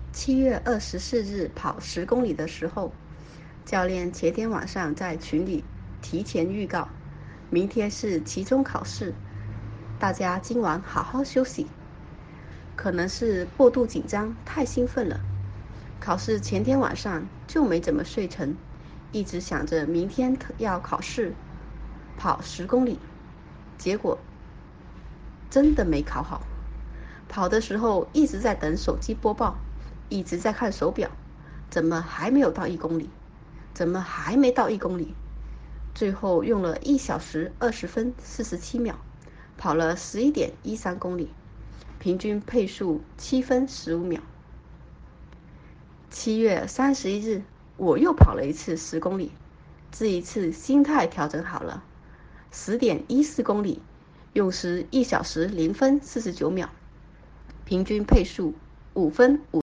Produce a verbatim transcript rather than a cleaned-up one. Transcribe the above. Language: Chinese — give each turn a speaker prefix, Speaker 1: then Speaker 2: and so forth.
Speaker 1: 七月二十四日跑十公里的时候，教练前天晚上在群里提前预告，明天是期中考试，大家今晚好好休息。可能是过度紧张，太兴奋了，考试前天晚上就没怎么睡成，一直想着明天要考试，跑十公里，结果真的没考好。跑的时候一直在等手机播报，一直在看手表，怎么还没有到一公里？怎么还没到一公里？最后用了一小时二十分四十七秒，跑了十一点一三公里，平均配速七分十五秒。七月三十一日，我又跑了一次十公里，这一次心态调整好了，十点一四公里，用时一小时零分四十九秒，平均配速五分五。